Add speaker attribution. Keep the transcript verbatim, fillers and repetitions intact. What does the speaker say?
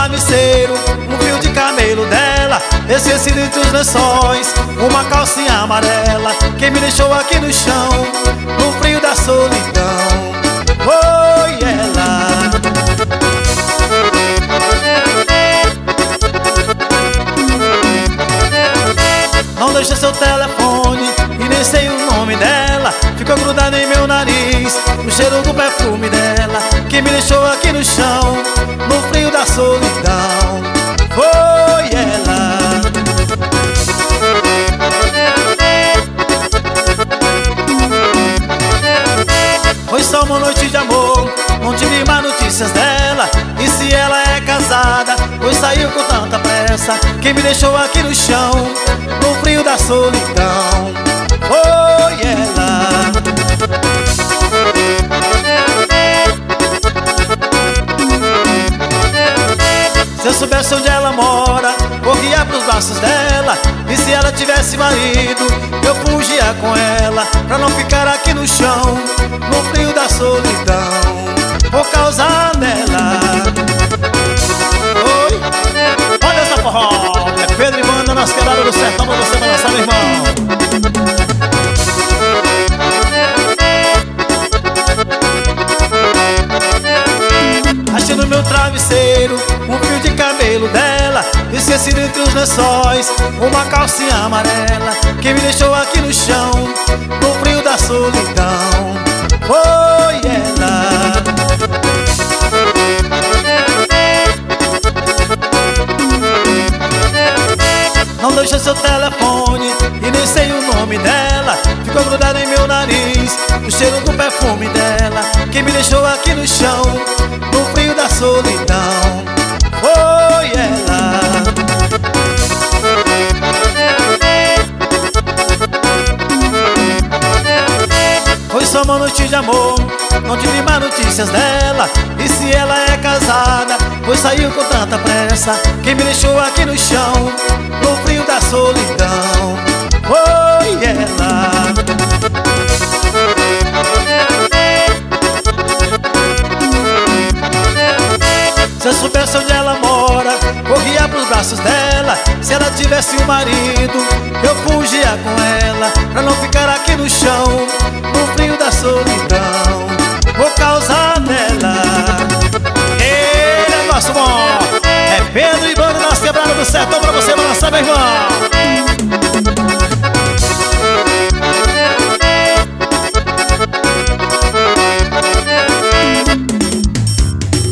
Speaker 1: travesseiro um fio de camelo dela, esquecido entre os lençóis, uma calcinha amarela. Quem me deixou aqui no chão, no frio da solidão, foi ela. Não deixa seu telefone e nem sei o nome dela, ficou grudado em meu nariz o cheiro do perfume dela. Quem me deixou aqui no chão, no frio da solidão, foi ela. Foi só uma noite de amor, não tive mais notícias dela. E se ela é casada, pois saiu com tanta pressa. Quem me deixou aqui no chão, no frio da solidão, foi ela. Se eu soubesse onde ela mora, corria pros braços dela. E se ela tivesse marido, eu fugia com ela, pra não ficar aqui no chão, no frio da solidão, por causa dela. Oi, olha essa forró, é Pedro e Banda nas quebradas do sertão pra você balançar, meu irmão. Achei no meu travesseiro um fio de cabelo dela, esquecido entre os lençóis, uma calcinha amarela. Quem me deixou aqui no chão, no frio da solidão, foi ela. Não deixa seu telefone e nem sei o nome dela, ficou grudado em meu nariz o cheiro do perfume dela. Quem me deixou aqui no chão, no frio da solidão, foi ela. Foi só uma noite de amor, não tive mais notícias dela. E se ela é casada, pois saiu com tanta pressa. Quem me deixou aqui no chão, no frio da solidão, foi ela. Se eu soubesse onde ela mora, corria pros braços dela. Se ela tivesse um marido, eu fugia com ela, pra não ficar aqui no chão, no frio da solidão, por causa dela. E negócio bom, é Pedro e Banda nas quebradas do sertão pra você balançar, meu irmão.